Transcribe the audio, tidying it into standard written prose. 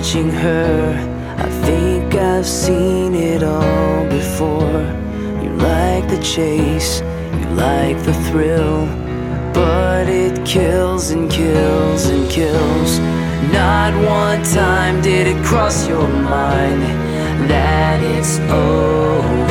watching her, I think I've seen it all before. You like the chase, you like the thrill, but it kills and kills and kills. Not one time did it cross your mind that it's over.